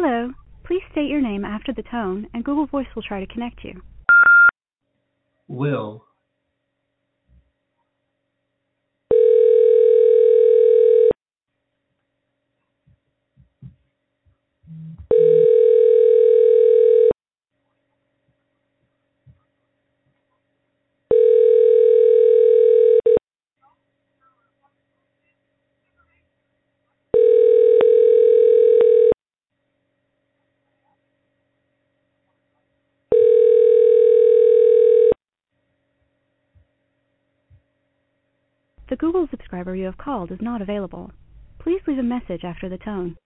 Hello. Please state your name after the tone, and Google Voice will try to connect you. Will. The Google subscriber you have called is not available. Please leave a message after the tone.